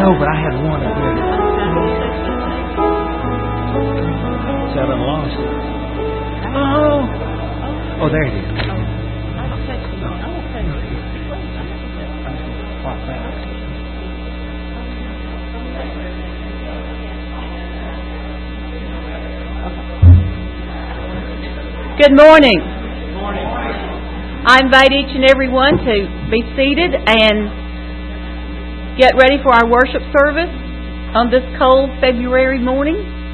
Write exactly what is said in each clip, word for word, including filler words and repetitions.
know, but I had one up there. So I done lost it. Oh. Oh, there it is. Good morning. Good morning. I invite each and every one to be seated and get ready for our worship service on this cold February morning.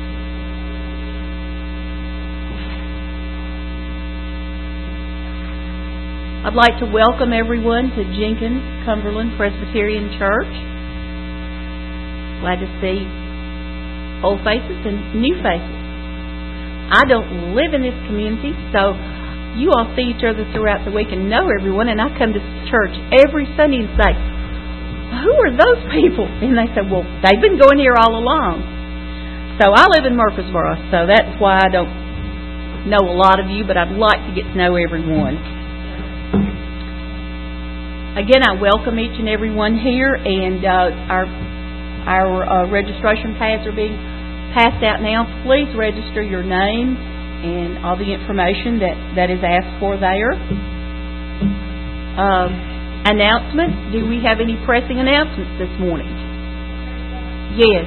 I'd like to welcome everyone to Jenkins Cumberland Presbyterian Church. Glad to see old faces and new faces. I don't live in this community, so you all see each other throughout the week and know everyone, and I come to church every Sunday and say, who are those people? And they say, well, they've been going here all along. So I live in Murfreesboro, so that's why I don't know a lot of you, but I'd like to get to know everyone. Again, I welcome each and every one here, and uh, our our uh, registration pads are being passed out now. Please register your name and all the information that, that is asked for there. Um, announcements. Do we have any pressing announcements this morning? Yes.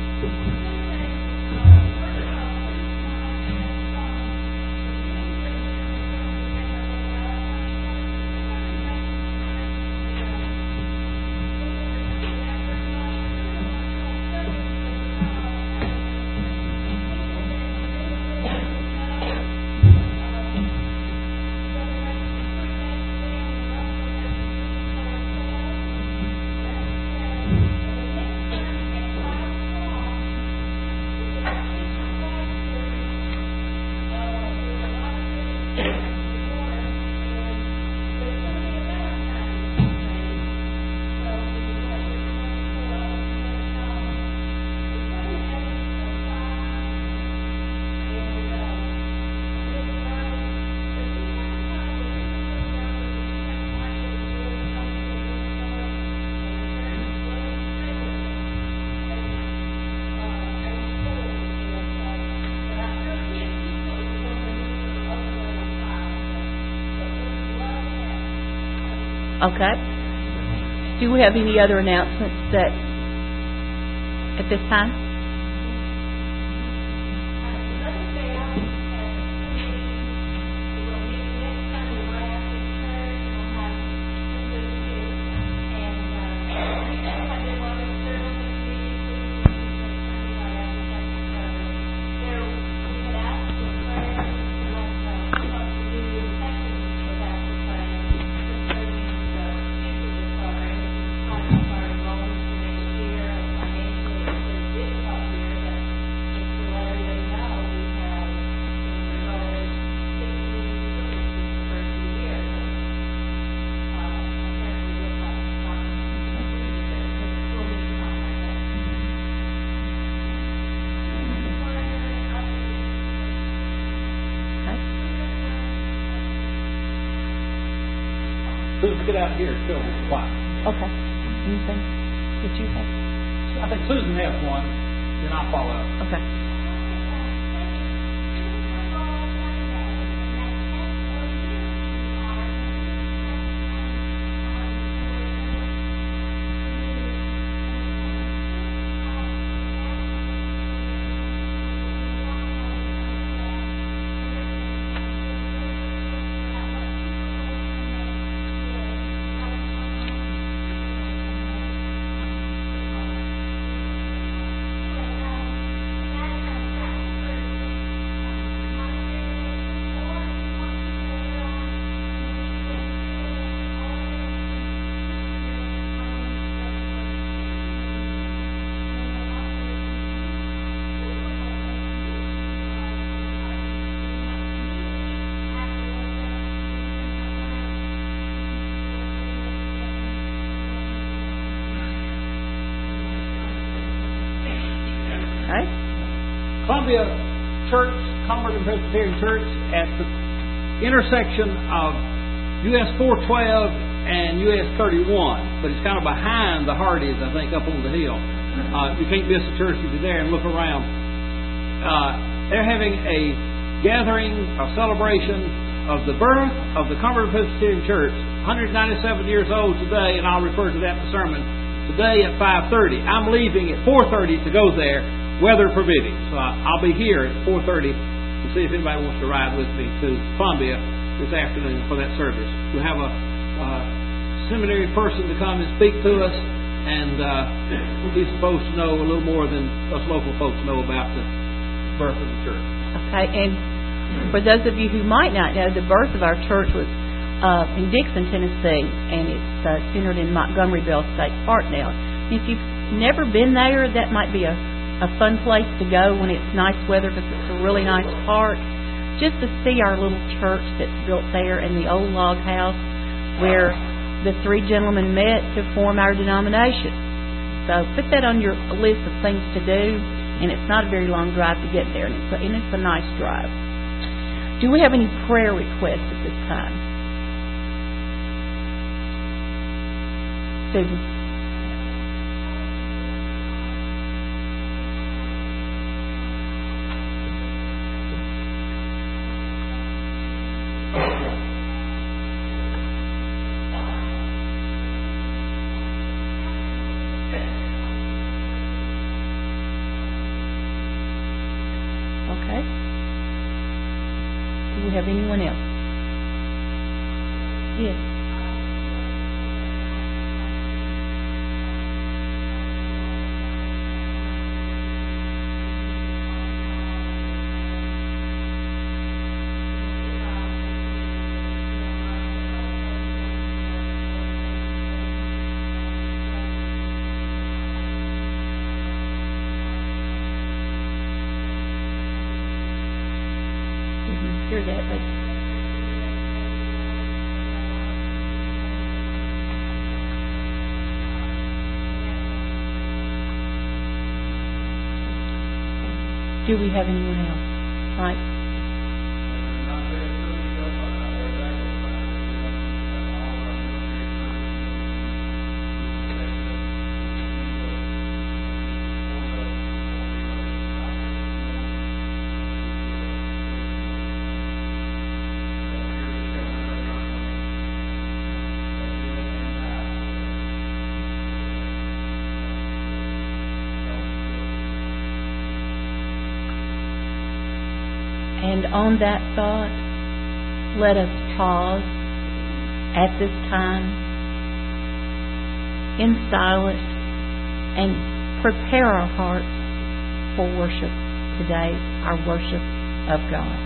Okay. Do we have any other announcements that at this time? Get out here, show me why. Okay. Anything that you have? I think Susan has one, then I'll follow up. Okay. Okay. Columbia Church, Cumberland Presbyterian Church, at the intersection of U S four twelve and U S thirty-one, but it's kind of behind the Hardys, I think, up on the hill. Uh, you can't miss the church if you're there and look around. Uh, they're having a gathering, a celebration of the birth of the Converted Presbyterian Church, one hundred ninety-seven years old today, and I'll refer to that in the sermon today at five thirty. I'm leaving at four thirty to go there, weather permitting. So I'll be here at four thirty to see if anybody wants to ride with me to Columbia this afternoon for that service. We'll have a uh, seminary person to come and speak to us, and uh, he's supposed to know a little more than us local folks know about the birth of the church. Okay, and for those of you who might not know, the birth of our church was uh, in Dixon, Tennessee, and it's uh, centered in Montgomeryville State Park now. If you've never been there, that might be a, a fun place to go when it's nice weather, because it's a really nice park. Just to see our little church that's built there and the old log house where the three gentlemen met to form our denomination. So put that on your list of things to do, and it's not a very long drive to get there, and it's a, and it's a nice drive. Do we have any prayer requests at this time? Susan. Have anyone else? Yes. Didn't hear that, but do we have anyone else? Right. And on that thought, let us pause at this time in silence and prepare our hearts for worship today, our worship of God.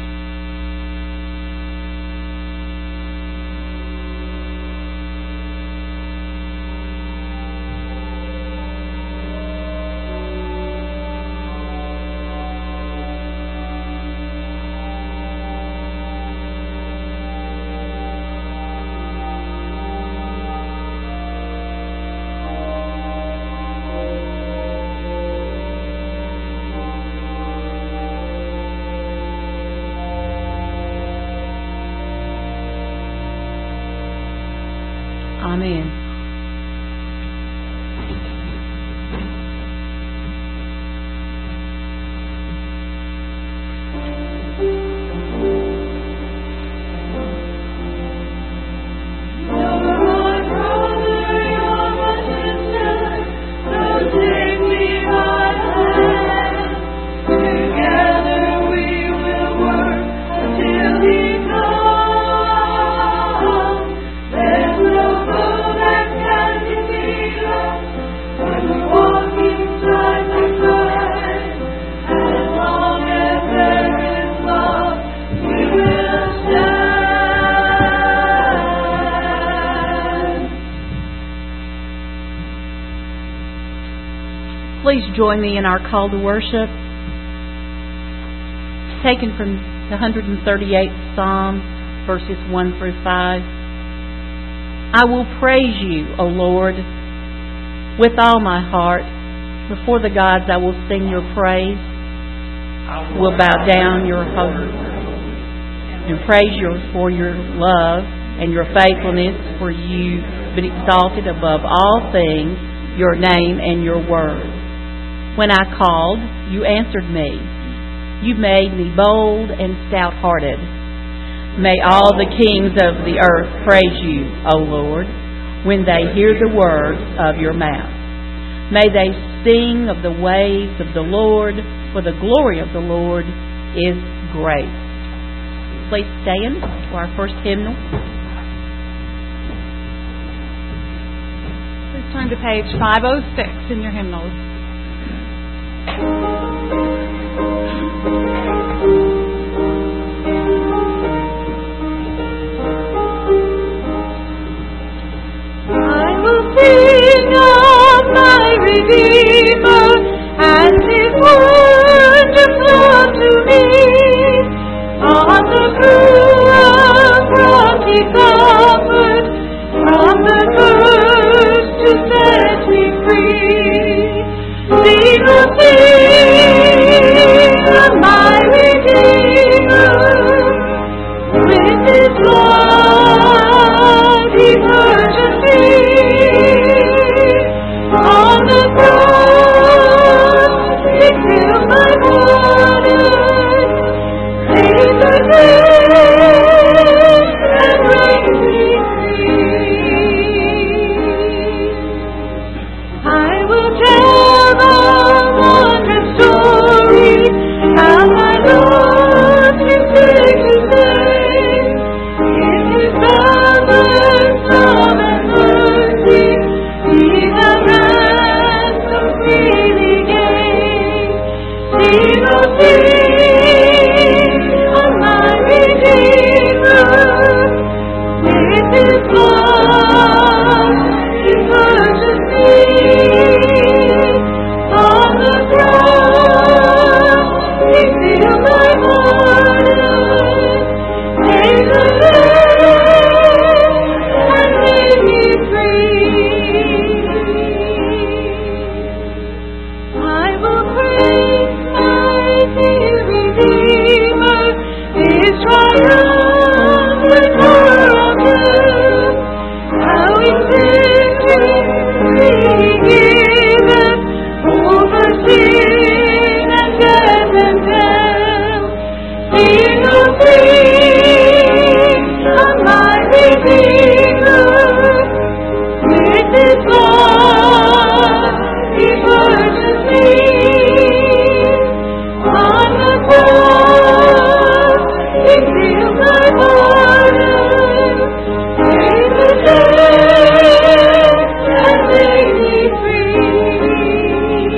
Amen. Please join me in our call to worship, taken from the one hundred thirty-eighth Psalm, verses one through five. I will praise you, O Lord, with all my heart. Before the gods I will sing your praise. I will bow down your holy and praise you for your love and your faithfulness, for you've been exalted above all things, your name and your word. When I called, you answered me. You made me bold and stout-hearted. May all the kings of the earth praise you, O Lord, when they hear the words of your mouth. May they sing of the ways of the Lord, for the glory of the Lord is great. Please stand for our first hymnal. Please turn to page five oh six in your hymnals. I will sing of my Redeemer and His wonderful to me. On the cruel cross He suffered, from the curse to set me free. Sing, oh, sing of my Redeemer, with His blood He purchased me. On the cross He filled my body, paid the debt and raised me free. I will tell the wondrous story, how my Lord His gracious name, in His boundless love and mercy, He has ransomed freely gave. Sing, oh, sing of my Redeemer, with His blood He purchased me. On the cross He filled my burden, paid the debt and made me free. I will praise my dear Redeemer, His triumphant world, how He victory giveth over sin and death and hell. Sing, oh, sing of my Redeemer, with His blood He purchased me. On the cross He filled my burden, paid the debt and made me free.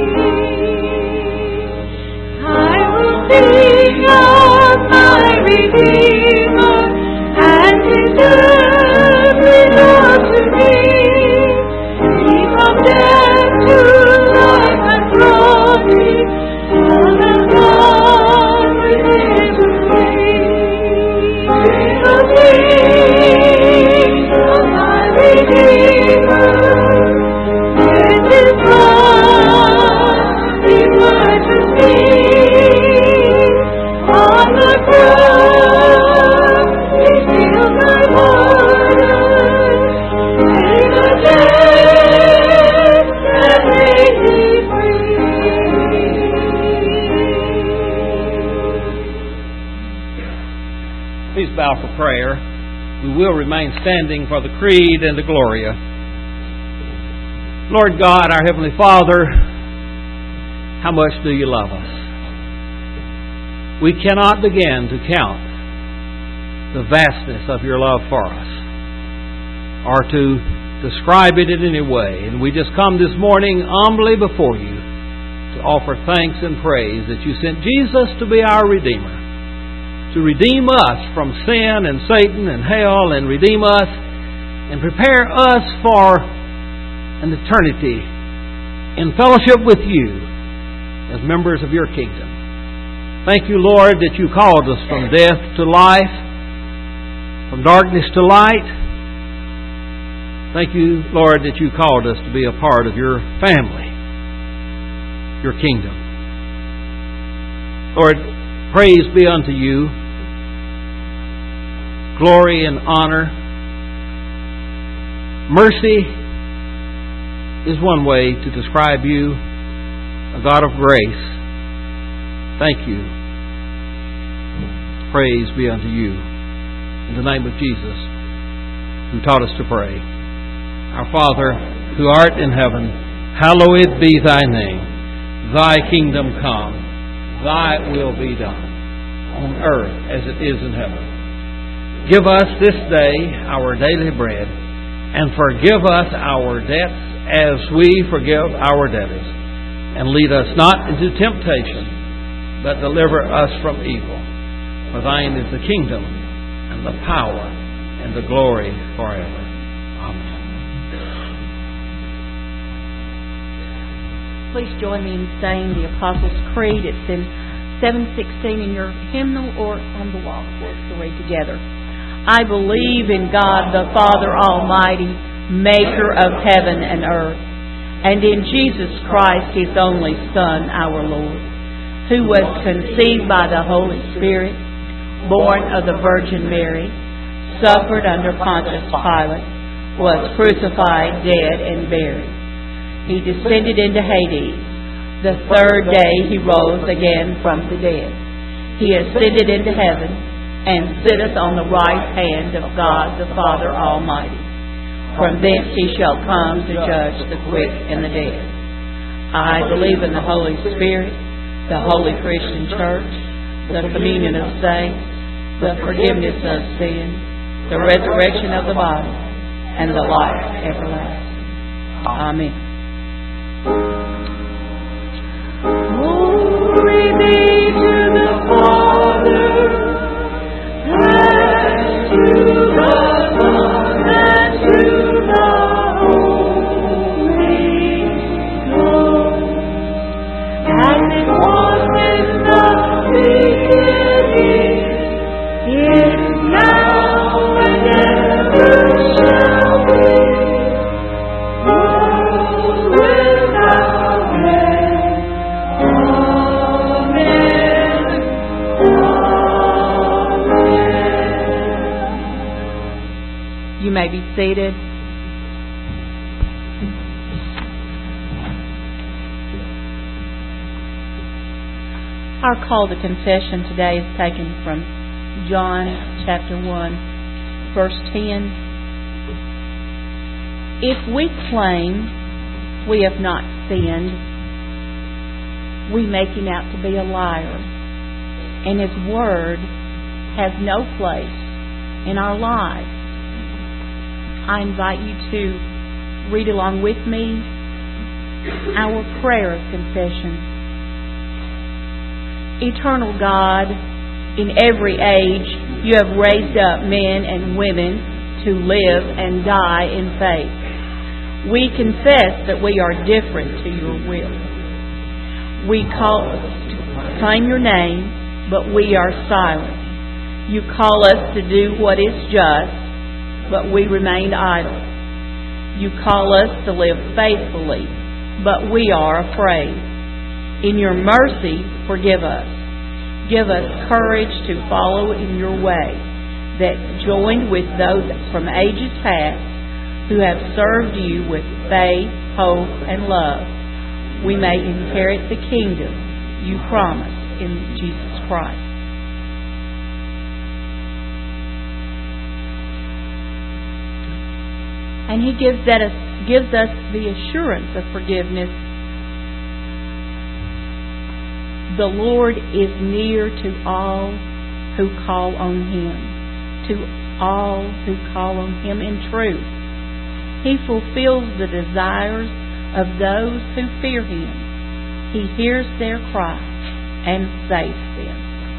I will sing of my Redeemer and His every love to me. He from death to life has brought me, Son of God within to free. Sing, oh, sing of my Redeemer, with His blood He purchased me. On the cross He filled my burden, paid the debt and made me free. Please bow for prayer. We will remain standing for the Creed and the Gloria. Lord God, our Heavenly Father, how much do you love us? We cannot begin to count the vastness of your love for us, or to describe it in any way. And we just come this morning humbly before you to offer thanks and praise that you sent Jesus to be our Redeemer, to redeem us from sin and Satan and hell, and redeem us and prepare us for an eternity in fellowship with you as members of your kingdom. Thank you, Lord, that you called us from death to life, from darkness to light. Thank you, Lord, that you called us to be a part of your family, your kingdom. Lord, praise be unto you, glory and honor Mercy is one way to describe you, a God of grace. Thank you. Praise be unto you. In the name of Jesus, who taught us to pray. Our Father, who art in heaven, hallowed be thy name. Thy kingdom come. Thy will be done on earth as it is in heaven. Give us this day our daily bread, and forgive us our debts as we forgive our debtors. And lead us not into temptation, but deliver us from evil. For thine is the kingdom, and the power, and the glory forever. Amen. Please join me in saying the Apostles' Creed. It's in seven sixteen in your hymnal or on the wall for us to read together. I believe in God the Father Almighty, maker of heaven and earth, and in Jesus Christ, His only Son, our Lord, who was conceived by the Holy Spirit, born of the Virgin Mary, suffered under Pontius Pilate, was crucified, dead, and buried. He descended into Hades. The third day He rose again from the dead. He ascended into heaven and sitteth on the right hand of God the Father Almighty. From thence He shall come to judge the quick and the dead. I believe in the Holy Spirit, the holy Christian Church, the communion of saints, the forgiveness of sin, the resurrection of the body, and the life everlasting. Amen. Glory be to the Father, and to the Son, and to the Holy Ghost, as it was in the beginning, is now, and ever shall be, world without end. Amen. Amen. You may be seated. Our call to confession today is taken from John chapter one, verse ten. If we claim we have not sinned, we make Him out to be a liar, and His word has no place in our lives. I invite you to read along with me our prayer of confession. Eternal God, in every age you have raised up men and women to live and die in faith. We confess that we are different to your will. We call us to claim your name, but we are silent. You call us to do what is just, but we remain idle. You call us to live faithfully, but we are afraid. In your mercy, forgive us. Give us courage to follow in your way, that joined with those from ages past who have served you with faith, hope, and love, we may inherit the kingdom you promised in Jesus Christ. And He gives that us, gives us the assurance of forgiveness. The Lord is near to all who call on Him, to all who call on Him in truth. He fulfills the desires of those who fear Him. He hears their cry and saves them.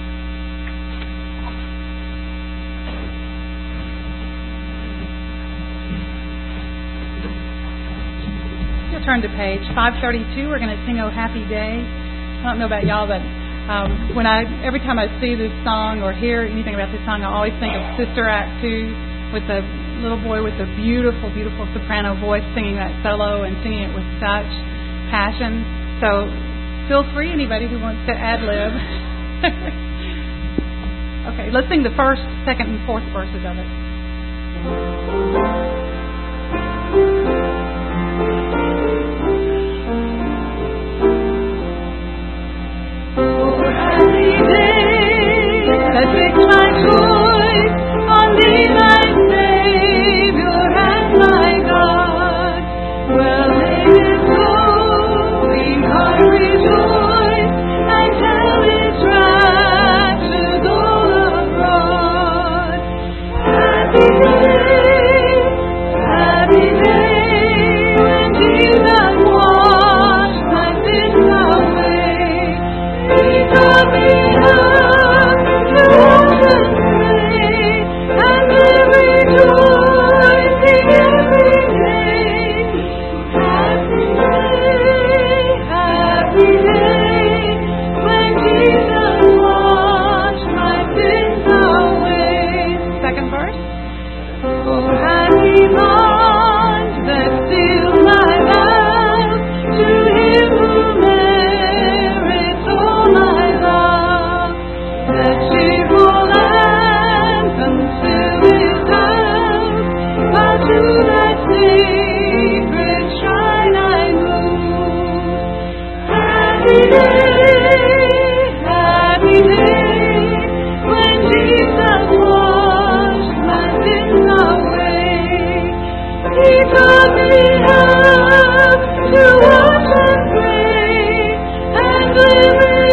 You'll turn to page five thirty-two. We're going to sing "Oh Happy Day." I don't know about y'all, but um, when I every time I see this song or hear anything about this song, I always think of Sister Act two with the little boy with the beautiful, beautiful soprano voice singing that solo and singing it with such passion. So feel free, anybody who wants to ad-lib. Okay, let's sing the first, second, and fourth verses of it.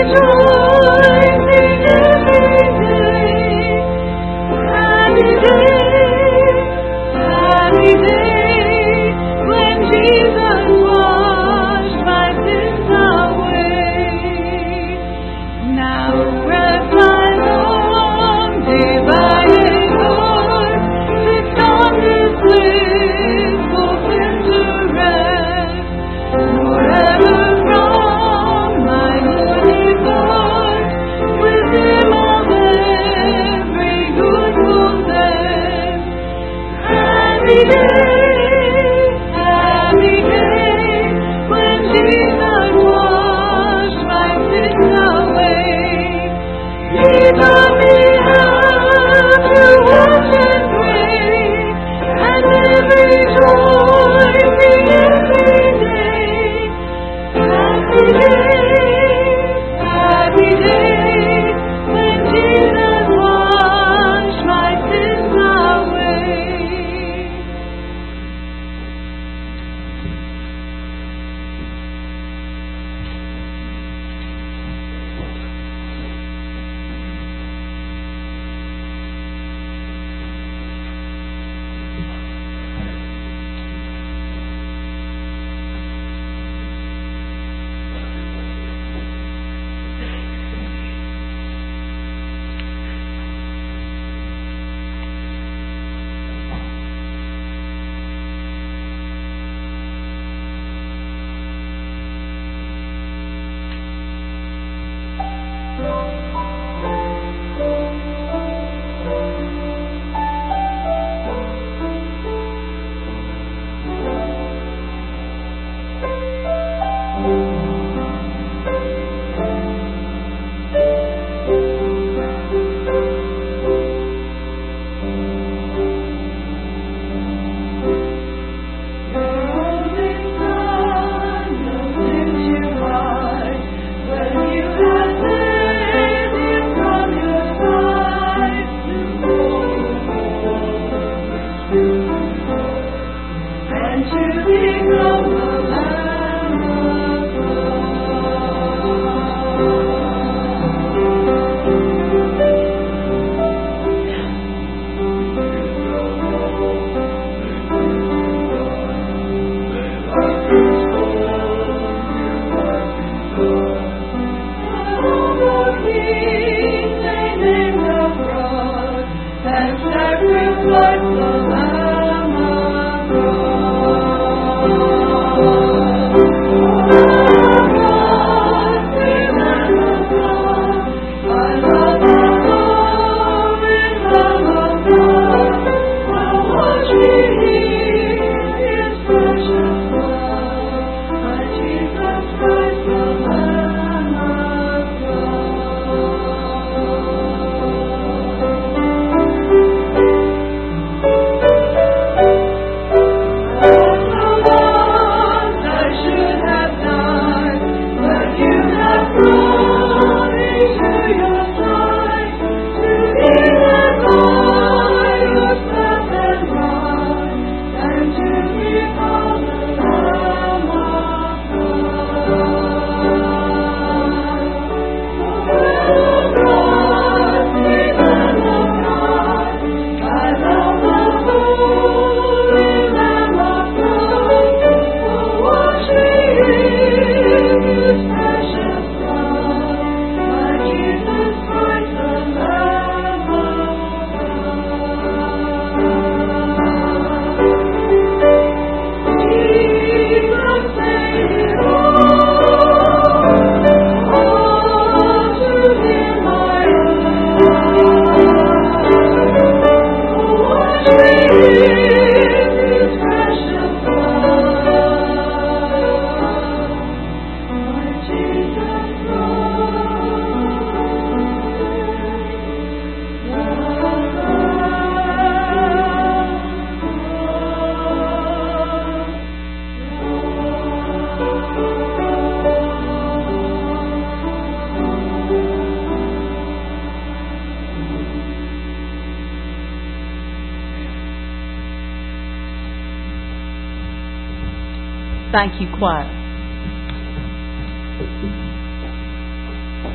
Thank you, choir.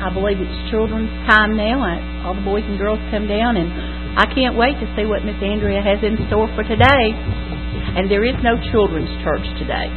I believe it's children's time now. I, all the boys and girls come down, and I can't wait to see what Miss Andrea has in store for today. And there is no children's church today.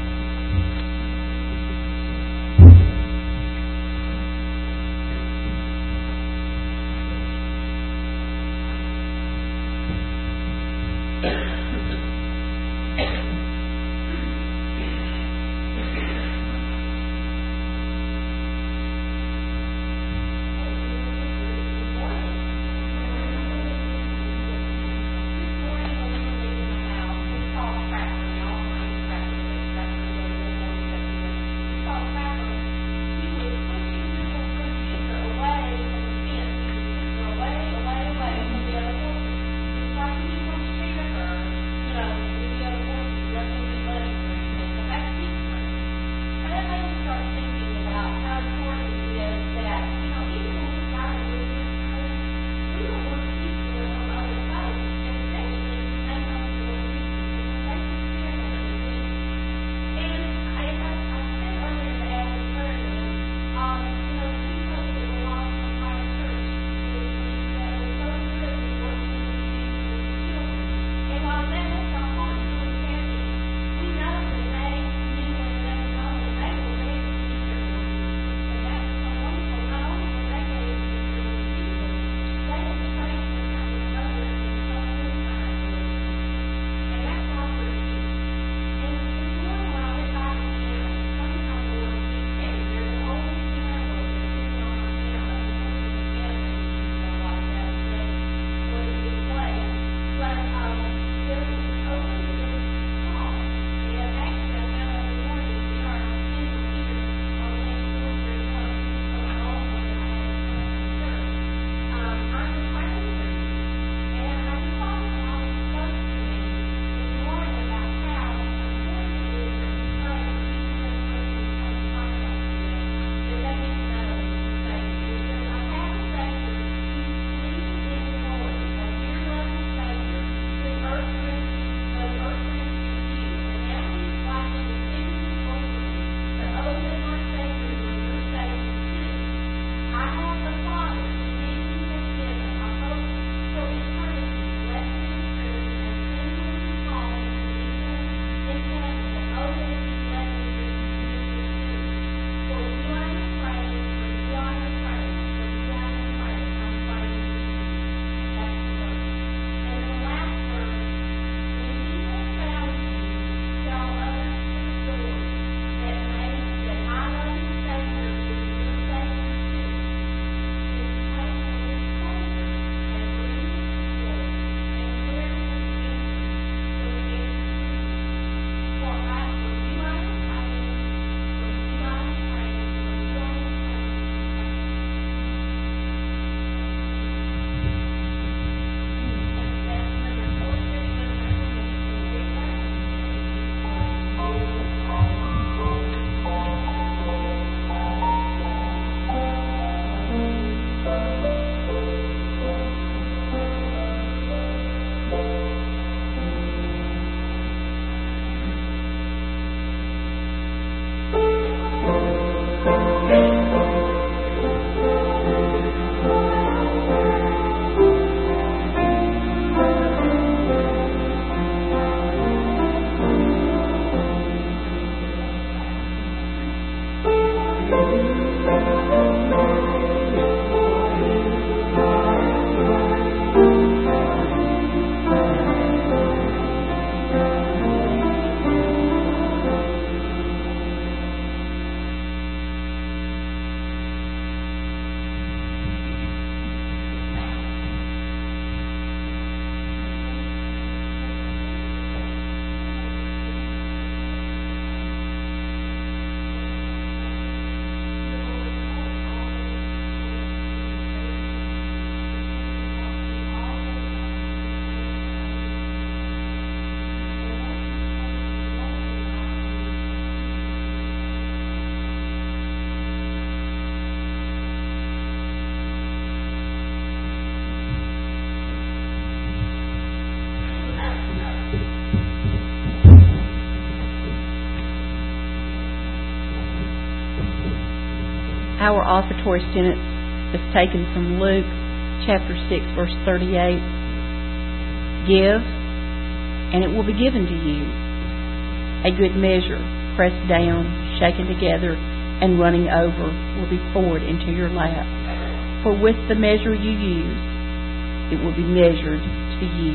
Our offertory students that's taken from Luke chapter six, verse thirty-eight. Give, and it will be given to you. A good measure, pressed down, shaken together, and running over, will be poured into your lap. For with the measure you use, it will be measured to you.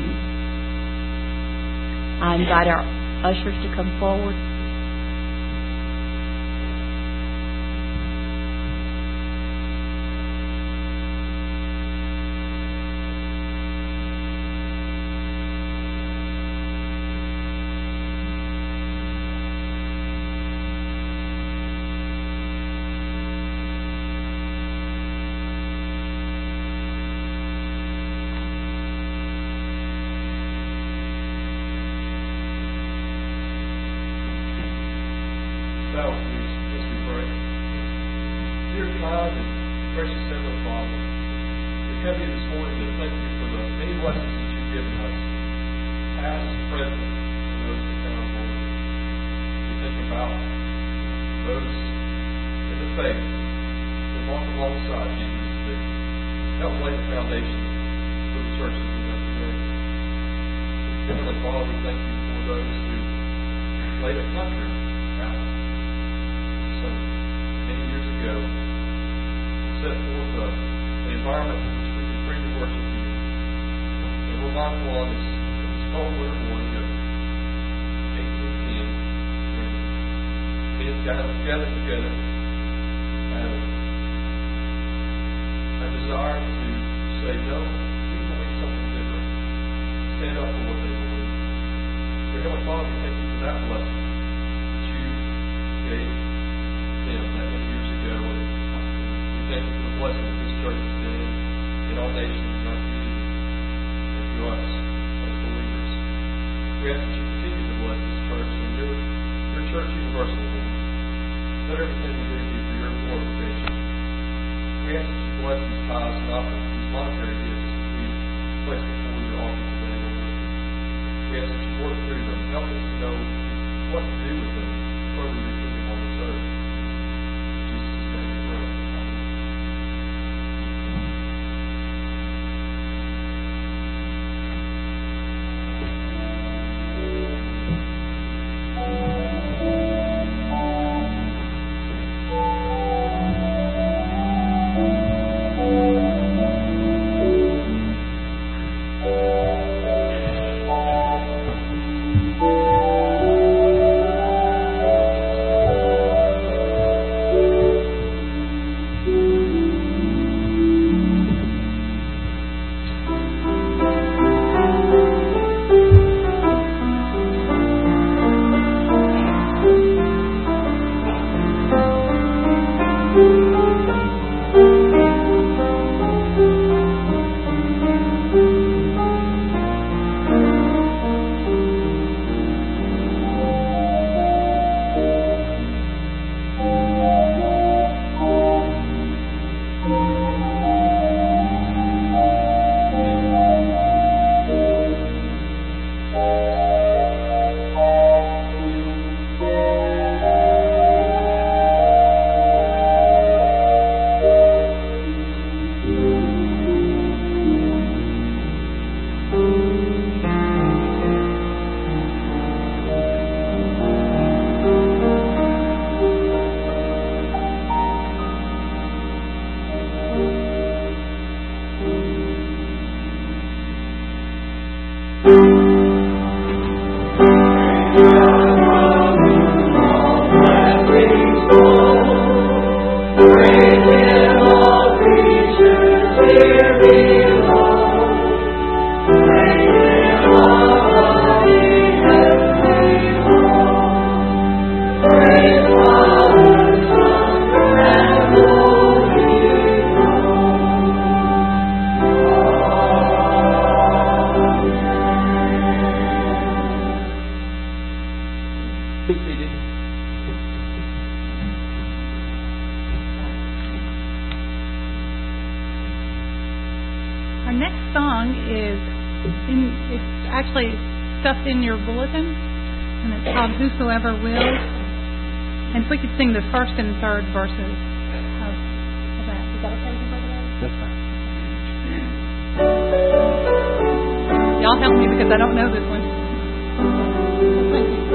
I invite our ushers to come forward. In your bulletin, and it's called Whosoever Will. And if we could sing the first and third verses of, of that. Is that okay? y'all help me because I don't know this one. Thank you.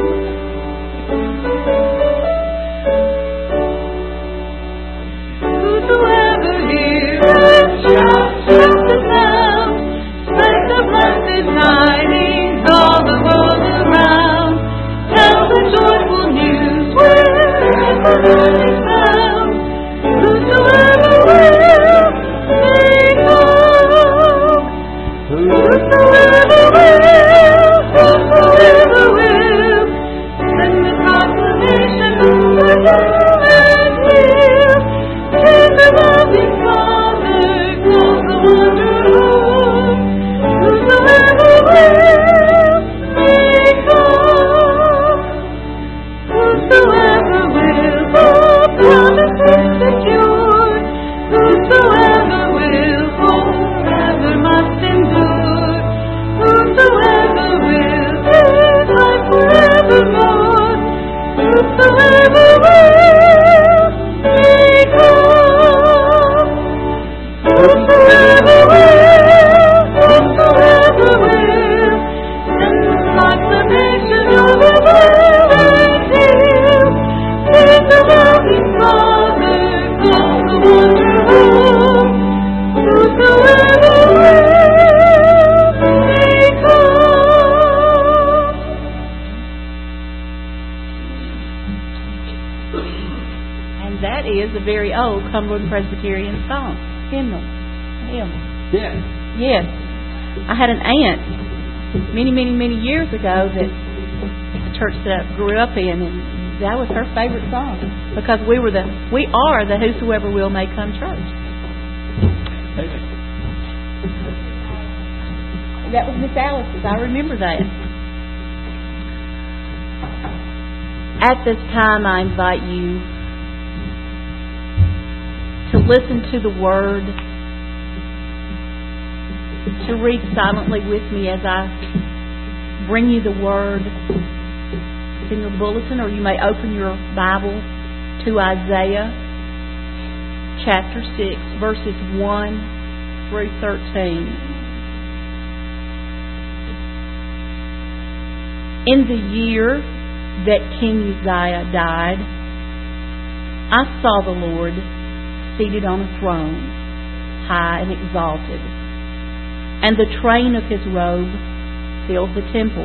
Whosoever heareth shall shout the sound, spread the blessed tidings all the world around. Tell the joyful news wherever it is found. Whosoever will, may come. Whosoever will, whosoever will, send the proclamation over hill and hill. Tender loving Father calls the wanderer home. Whosoever will, may come. Whosoever will, the promise is secure. Whosoever will, forever must endure. Whosoever will, his life forevermore. Whosoever will, may come. Whosoever will, whosoever will, send the proclamation over hill and hill. Tender loving Father calls the wanderer home. Whosoever will, may come. And that is a very old Cumberland Presbyterian song. Hymnal. Hymn. Yes. Yes. I had an aunt many, many, many years ago that the church that I grew up in, and that was her favorite song because we were the we are the Whosoever Will May Come church. That was Miss Alice's. I remember that. At this time, I invite you to listen to the Word, to read silently with me as I bring you the Word. It's in your bulletin, or you may open your Bible to Isaiah chapter six, verses one through thirteen. In the year that King Uzziah died, I saw the Lord seated on a throne, high and exalted, and the train of his robe filled the temple.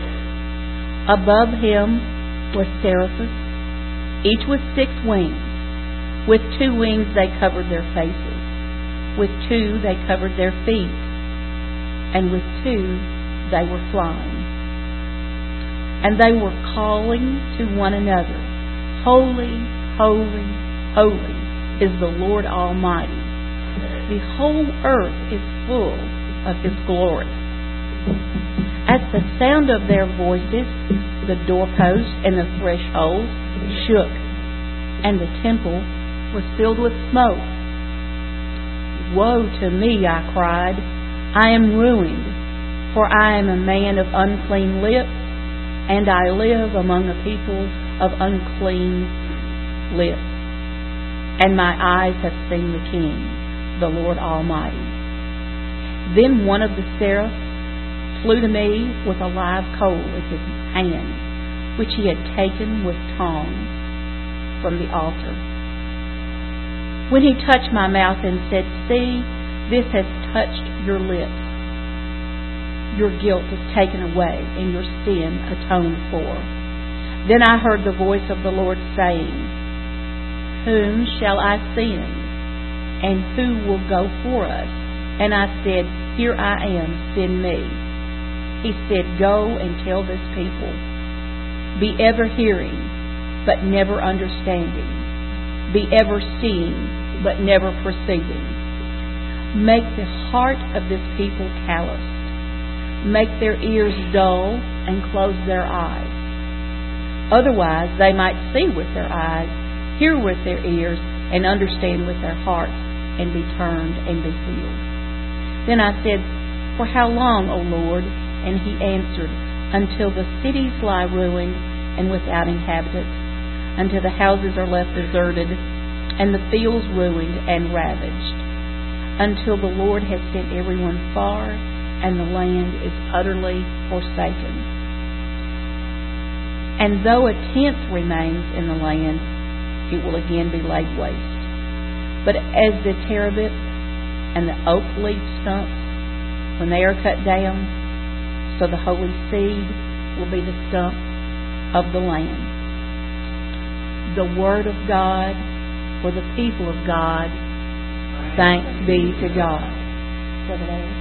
Above him were seraphim, each with six wings. With two wings they covered their faces, with two they covered their feet, and with two they were flying. And they were calling to one another, Holy, holy, holy is the Lord Almighty. The whole earth is full of His glory. At the sound of their voices, the doorposts and the thresholds shook, and the temple was filled with smoke. Woe to me, I cried. I am ruined, for I am a man of unclean lips, and I live among a people of unclean lips. And my eyes have seen the King, the Lord Almighty. Then one of the seraphs flew to me with a live coal in his hand, which he had taken with tongs from the altar. When he touched my mouth and said, See, this has touched your lips. Your guilt is taken away and your sin atoned for. Then I heard the voice of the Lord saying, Whom shall I send? And who will go for us? And I said, Here I am, send me. He said, Go and tell this people, Be ever hearing, but never understanding. Be ever seeing, but never perceiving. Make the heart of this people calloused. Make their ears dull and close their eyes. Otherwise they might see with their eyes, hear with their ears, and understand with their hearts, and be turned and be healed. Then I said, For how long, O Lord? And He answered, Until the cities lie ruined and without inhabitants, until the houses are left deserted, and the fields ruined and ravaged, until the Lord has sent everyone far and the land is utterly forsaken. And though a tenth remains in the land, it will again be laid waste. But as the terebinth and the oak leaf stumps, when they are cut down, so the holy seed will be the stump of the land. The word of God for the people of God. Thanks be to God. Brother Larry.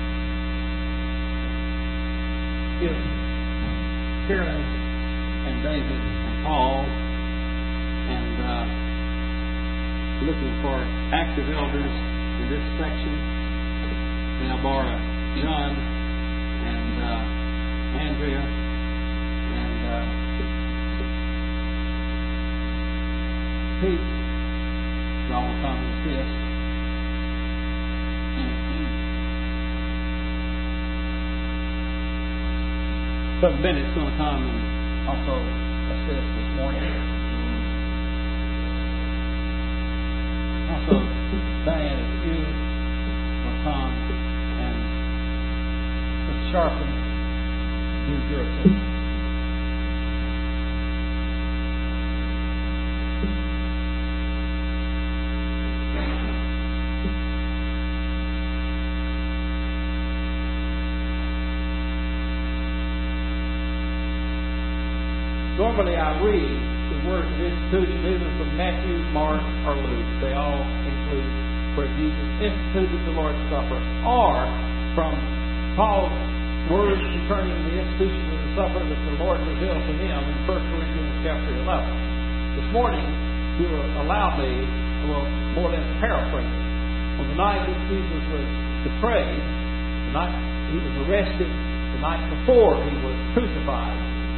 If Carolyn and David and Paul and uh, looking for active elders in this section, now Barbara, John, and uh, Andrea, and uh, Pete, y'all will come and assist. Brother Bennett's going to come and also assist this morning. Also, Diane, if you will come and sharpen, use your assistance. Normally I read the words of institution either from Matthew, Mark, or Luke. They all include where Jesus instituted the Lord's Supper, or from Paul's words concerning the institution of the supper that the Lord revealed to him in First Corinthians chapter eleven. This morning, you will allow me, well, more or less paraphrase. On the night that Jesus was betrayed, the night he was arrested, the night before he was crucified,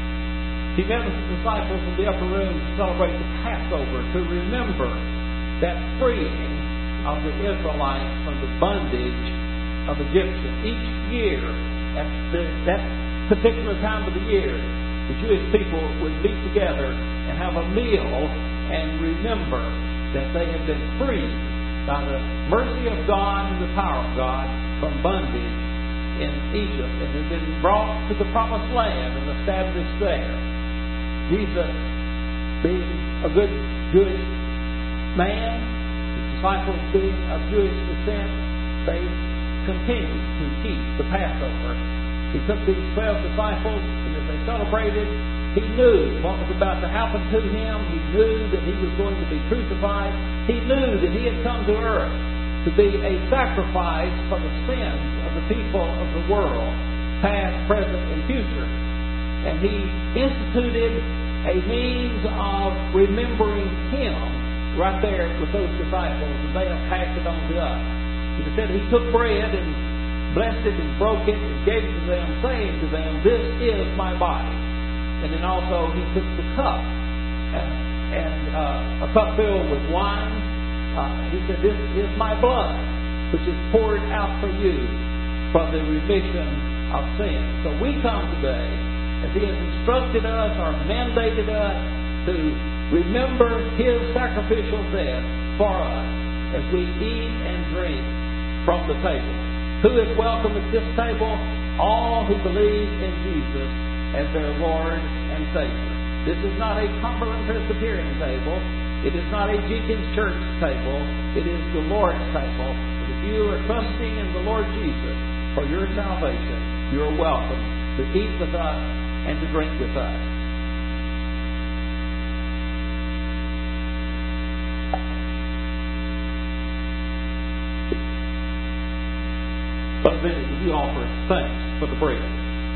he met with the disciples in the upper room to celebrate the Passover, to remember that freeing of the Israelites from the bondage of Egyptians. Each year, at the, that particular time of the year, the Jewish people would meet together and have a meal and remember that they had been freed by the mercy of God and the power of God from bondage in Egypt and had been brought to the promised land and established there. Jesus, being a good Jewish man, his disciples being of Jewish descent, they continued to keep the Passover. He took these twelve disciples, and as they celebrated, he knew what was about to happen to him. He knew that he was going to be crucified. He knew that he had come to earth to be a sacrifice for the sins of the people of the world, past, present, and future. And he instituted a means of remembering him right there with those disciples, and they have passed it on to us. He said he took bread and blessed it and broke it and gave it to them, saying to them, "This is my body." And then also he took the cup and, and uh, a cup filled with wine. Uh, he said, "This is my blood, which is poured out for you for the remission of sin." So we come today, as he has instructed us or mandated us to remember his sacrificial death for us as we eat and drink from the table. Who is welcome at this table? All who believe in Jesus as their Lord and Savior. This is not a Cumberland Presbyterian table. It is not a Jenkins Church table. It is the Lord's table. And if you are trusting in the Lord Jesus for your salvation, you are welcome to eat with us and to drink with us. But then you offer thanks for the bread.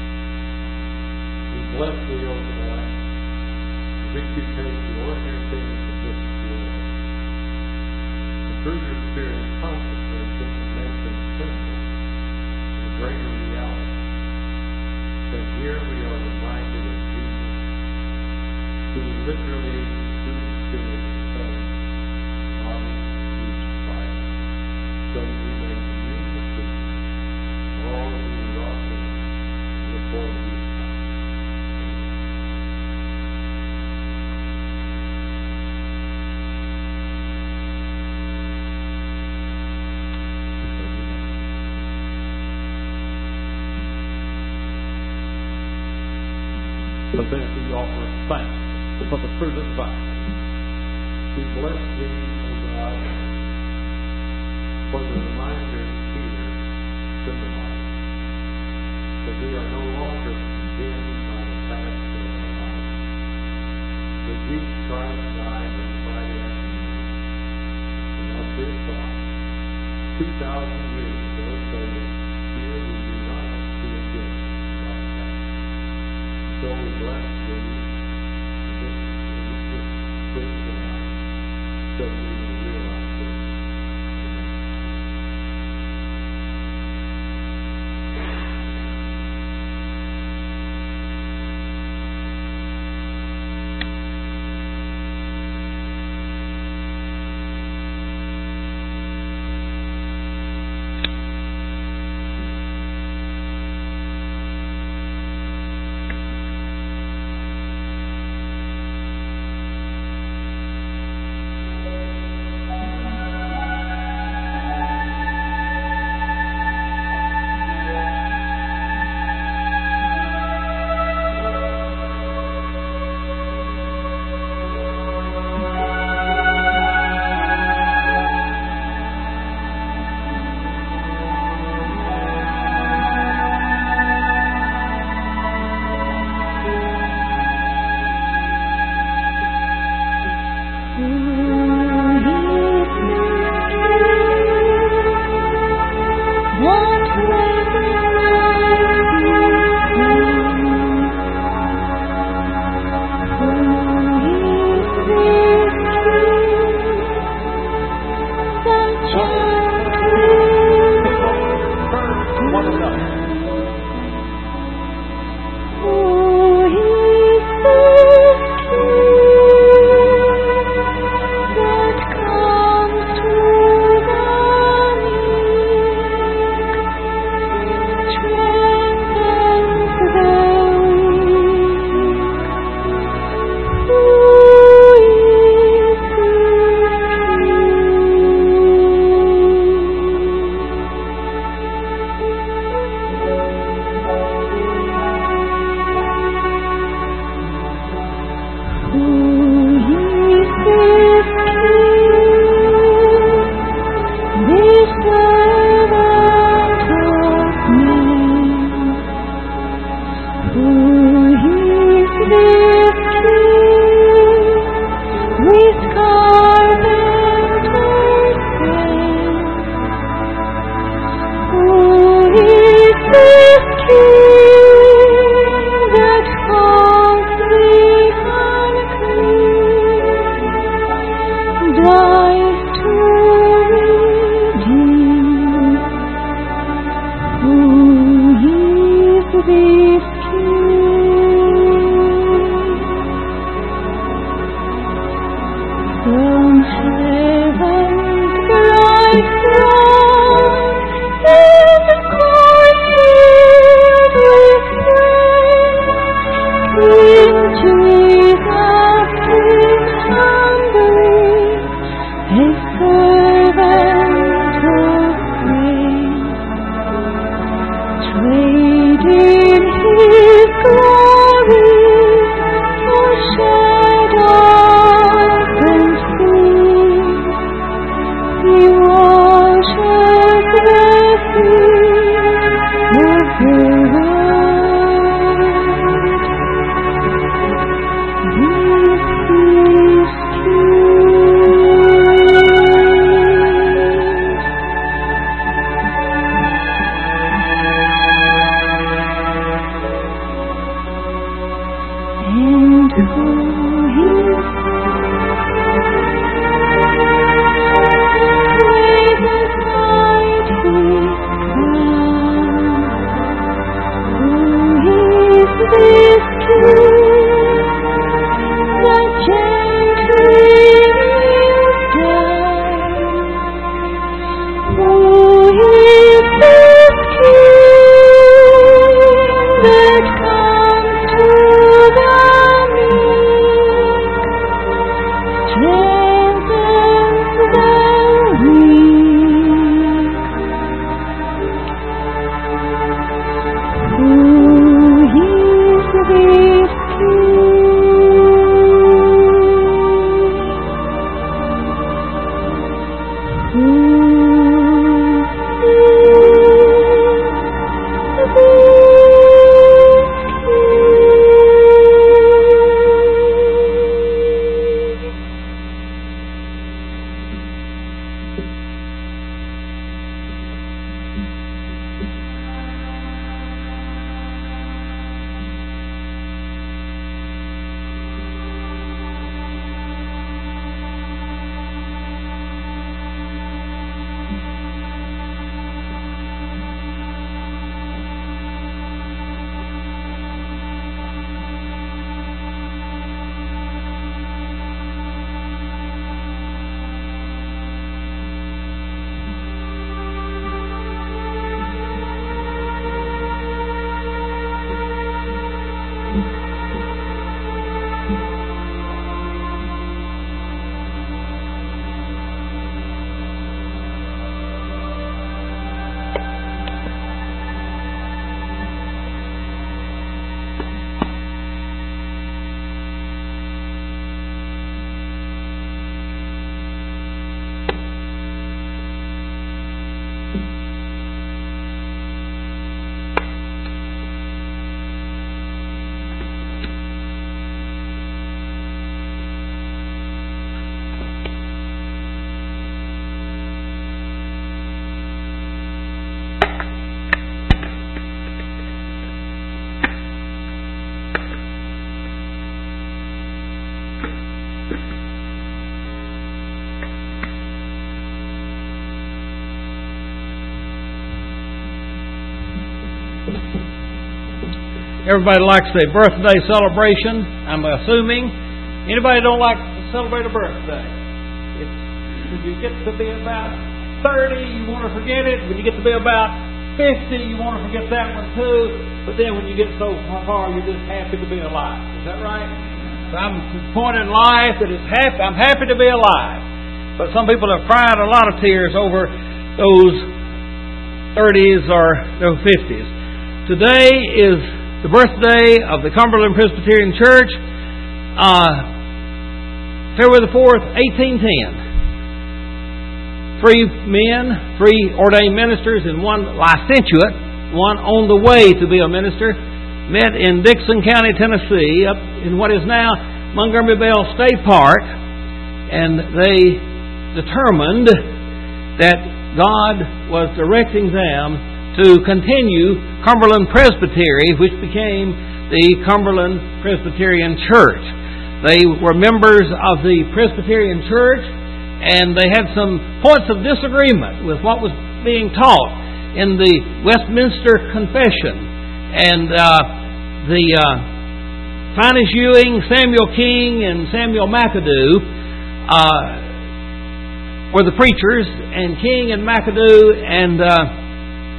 We bless thee, O God. We do take the ordinary things of this world. And through your Spirit, consecrate them and make them simple to the greater reality. That here we are reminded of Jesus, who literally through the Spirit Son, body crucified, so we may commune with Him, all who are in the form of Jesus. But then we offer thanks for the fruit of the vine. We bless thee, O God, for the reminder here to the life that we are no longer condemned by the past of our life. That Jesus Christ died on Friday afternoon. And at this thought, two thousand years ago, stated, here we do not see again like that. So we bless thee in this, in this spring tonight, so we will realize this. Everybody likes a birthday celebration, I'm assuming. Anybody don't like to celebrate a birthday? It's, when you get to be about thirty, you want to forget it. When you get to be about fifty, you want to forget that one too. But then when you get so far, you're just happy to be alive. Is that right? So I'm at the point in life that it's happy, I'm happy to be alive. But some people have cried a lot of tears over those thirties or those fifties. Today is the birthday of the Cumberland Presbyterian Church, uh, February the fourth, eighteen ten. Three men, three ordained ministers, and one licentiate, one on the way to be a minister, met in Dickson County, Tennessee, up in what is now Montgomery Bell State Park, and they determined that God was directing them to continue Cumberland Presbytery, which became the Cumberland Presbyterian Church. They were members of the Presbyterian Church, and they had some points of disagreement with what was being taught in the Westminster Confession. And uh, the uh, Finus Ewing, Samuel King, and Samuel McAdoo uh, were the preachers, and King and McAdoo and uh,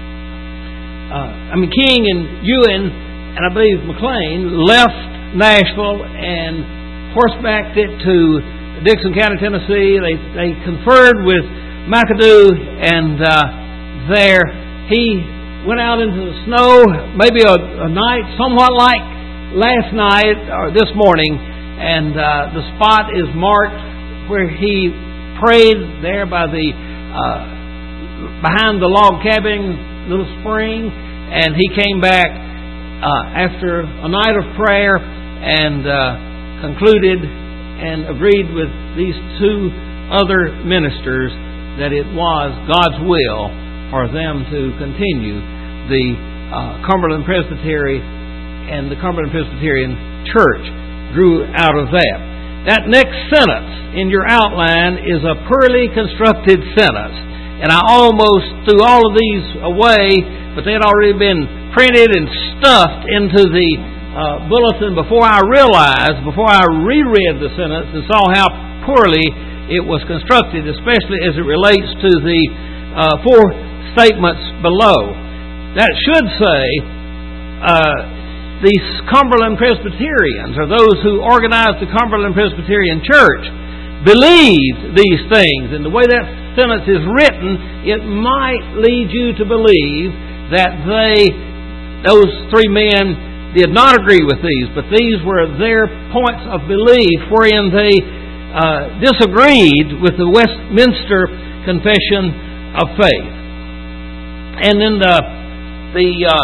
Uh, I mean, King and Ewan, and I believe McLean, left Nashville and horsebacked it to Dickson County, Tennessee. They they conferred with McAdoo, and uh, there he went out into the snow, maybe a, a night somewhat like last night or this morning, and uh, the spot is marked where he prayed there by the uh, behind the log cabin little spring, and he came back uh, after a night of prayer and uh, concluded and agreed with these two other ministers that it was God's will for them to continue the uh, Cumberland Presbytery, and the Cumberland Presbyterian Church grew out of that. That next sentence in your outline is a poorly constructed sentence. And I almost threw all of these away, but they had already been printed and stuffed into the uh, bulletin before I realized, before I reread the sentence and saw how poorly it was constructed, especially as it relates to the uh, four statements below. That should say, uh, the Cumberland Presbyterians, or those who organized the Cumberland Presbyterian Church, believed these things. And the way that sentence is written, it might lead you to believe that they, those three men, did not agree with these, but these were their points of belief wherein they uh, disagreed with the Westminster Confession of Faith. And then the, the uh,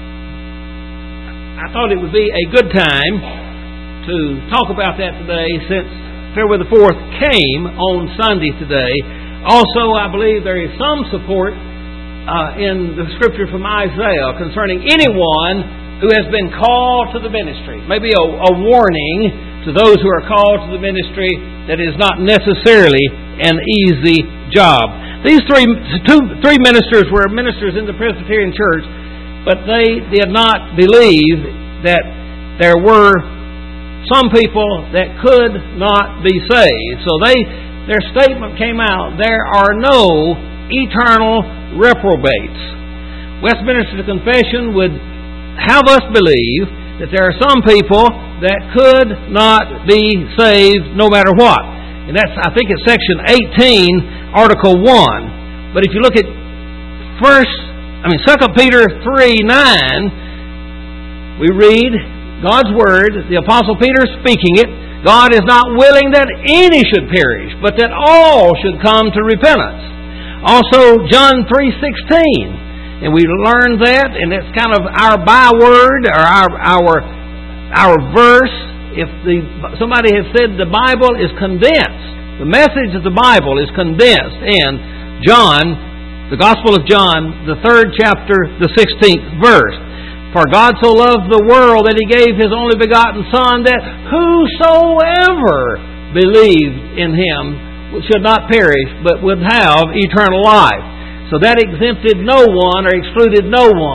I thought it would be a good time to talk about that today, since February the fourth came on Sunday today. Also, I believe there is some support uh, in the Scripture from Isaiah concerning anyone who has been called to the ministry. Maybe a, a warning to those who are called to the ministry that is not necessarily an easy job. These three, two, three ministers were ministers in the Presbyterian Church, but they did not believe that there were some people that could not be saved. So they, their statement came out, there are no eternal reprobates. Westminster Confession would have us believe that there are some people that could not be saved no matter what. And that's, I think it's section eighteen, article one. But if you look at first, I mean Second Peter three nine, we read God's Word, the Apostle Peter speaking it, God is not willing that any should perish, but that all should come to repentance. Also, John three sixteen, and we learned that, and it's kind of our byword, or our our our verse. If the somebody has said the Bible is condensed, the message of the Bible is condensed in John, the Gospel of John, the third chapter, the sixteenth verse. For God so loved the world that He gave His only begotten Son, that whosoever believed in Him should not perish, but would have eternal life. So that exempted no one or excluded no one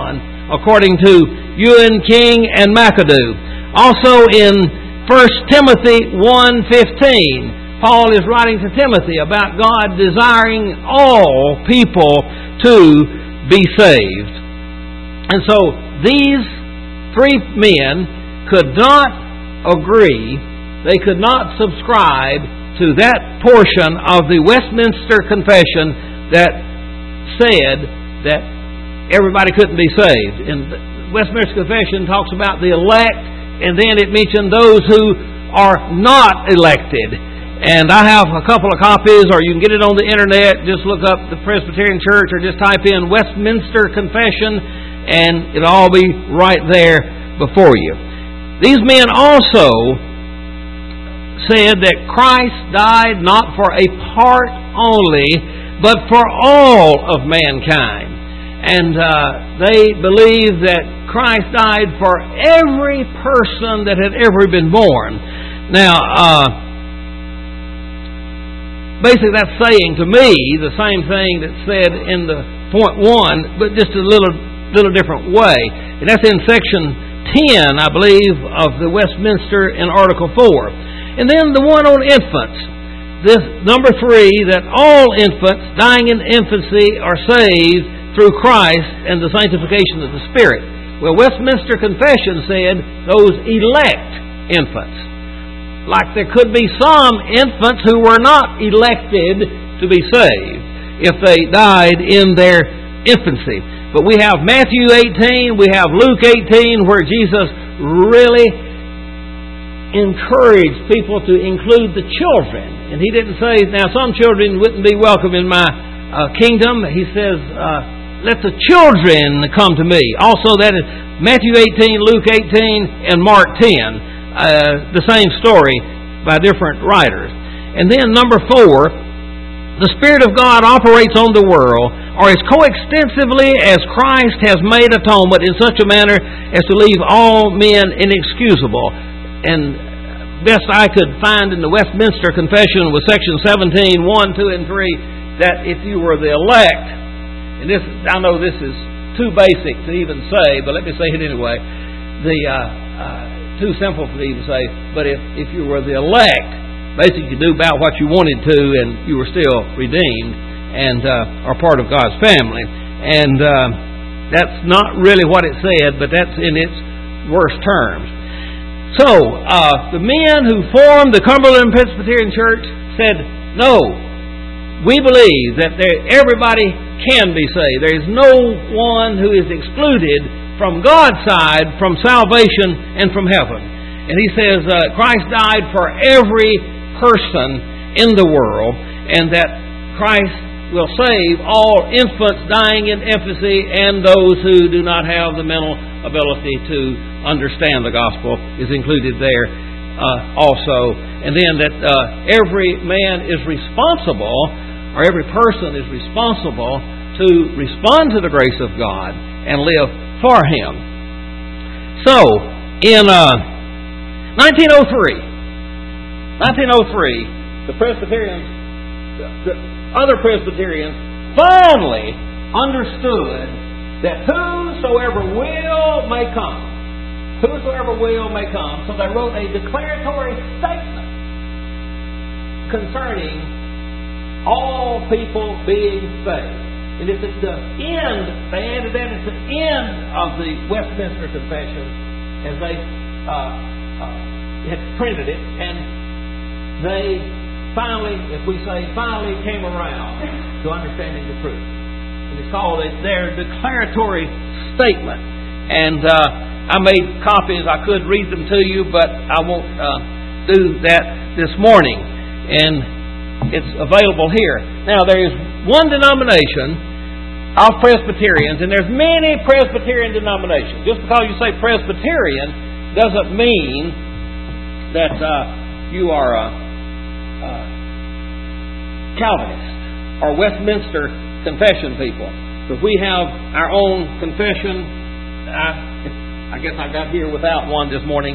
according to Ewan King and McAdoo. Also in First Timothy one fifteen, Paul is writing to Timothy about God desiring all people to be saved. And so these three men could not agree, they could not subscribe to that portion of the Westminster Confession that said that everybody couldn't be saved. And the Westminster Confession talks about the elect, and then it mentioned those who are not elected. And I have a couple of copies, or you can get it on the internet. Just look up the Presbyterian Church, or just type in Westminster Confession, and it'll all be right there before you. These men also said that Christ died not for a part only, but for all of mankind. And uh, they believe that Christ died for every person that had ever been born. Now, uh, basically that's saying to me the same thing that's said in the point one, but just a little, little different way. And that's in section ten, I believe, of the Westminster in Article four. And then the one on infants. This number three, that all infants dying in infancy are saved through Christ and the sanctification of the Spirit. Well, Westminster Confession said those elect infants. Like there could be some infants who were not elected to be saved if they died in their infancy. But we have Matthew eighteen, we have Luke eighteen, where Jesus really encouraged people to include the children. And He didn't say, now some children wouldn't be welcome in my uh, kingdom. He says, uh, let the children come to me. Also that is Matthew eighteen, Luke eighteen, and Mark ten. Uh, the same story by different writers. And then number four, the Spirit of God operates on the world, or as coextensively as Christ has made atonement in such a manner as to leave all men inexcusable. And best I could find in the Westminster Confession was section seventeen, one, two, and three, that if you were the elect, and this, I know this is too basic to even say, but let me say it anyway, the uh, uh, too simple for me to say, but if, if you were the elect, basically you do about what you wanted to and you were still redeemed and uh, are part of God's family. And uh, that's not really what it said, but that's in its worst terms. So, uh, the men who formed the Cumberland Presbyterian Church said, no, we believe that there, everybody can be saved. There is no one who is excluded from God's side, from salvation and from heaven. And he says uh, Christ died for every person in the world, and that Christ will save all infants dying in infancy and those who do not have the mental ability to understand the gospel is included there uh, also. And then that uh, every man is responsible, or every person is responsible to respond to the grace of God and live for Him. So, in uh, nineteen oh three, nineteen oh three, the Presbyterians, the other Presbyterians, finally understood that whosoever will may come. Whosoever will may come. So they wrote a declaratory statement concerning all people being saved. And it's at the end, they added that at the end of the Westminster Confession as they uh, uh, had printed it. And they finally, if we say, finally came around to understanding the truth. And it's called a, their declaratory statement. And uh, I made copies. I could read them to you, but I won't uh, do that this morning. And it's available here. Now, there is one denomination of Presbyterians, and there's many Presbyterian denominations. Just because you say Presbyterian doesn't mean that uh, you are a, a Calvinist or Westminster Confession people. Because we have our own confession. I, I guess I got here without one this morning.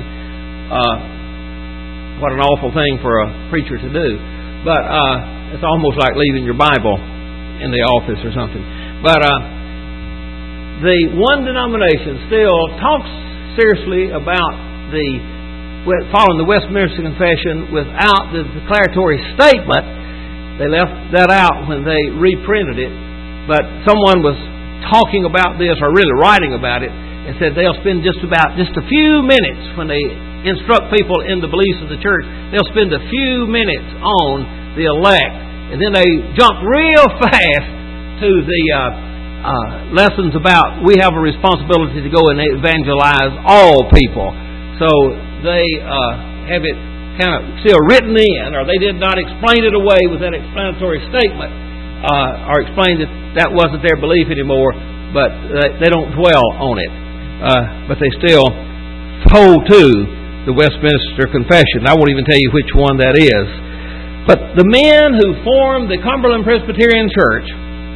Uh, what an awful thing for a preacher to do. But uh, it's almost like leaving your Bible in the office or something. But uh, the one denomination still talks seriously about the following the Westminster Confession without the declaratory statement. They left that out when they reprinted it, but someone was talking about this, or really writing about it, and said they'll spend just about just a few minutes when they instruct people in the beliefs of the church. They'll spend a few minutes on the elect, and then they jump real fast to the uh, uh, lessons about we have a responsibility to go and evangelize all people. So they uh, have it kind of still written in, or they did not explain it away with that explanatory statement, uh, or explain that that wasn't their belief anymore, but uh, they don't dwell on it. Uh, but they still hold to the Westminster Confession. I won't even tell you which one that is. But the men who formed the Cumberland Presbyterian Church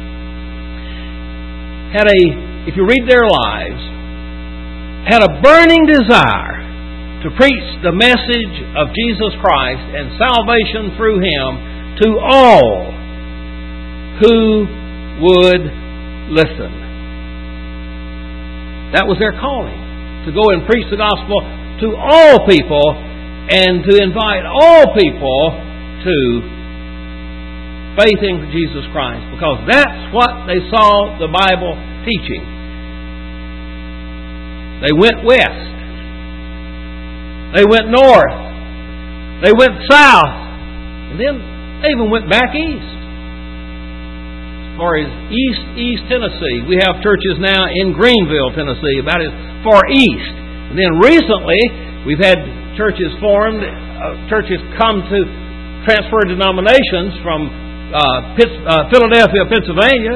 had a, if you read their lives, had a burning desire to preach the message of Jesus Christ and salvation through Him to all who would listen. That was their calling, to go and preach the gospel to all people and to invite all people to faith in Jesus Christ, because that's what they saw the Bible teaching. They went west. They went north. They went south. And then they even went back east. As far as east, east Tennessee. We have churches now in Greenville, Tennessee, about as far east. And then recently, we've had churches formed, uh, churches come to transfer denominations from uh, Pitts, uh, Philadelphia, Pennsylvania.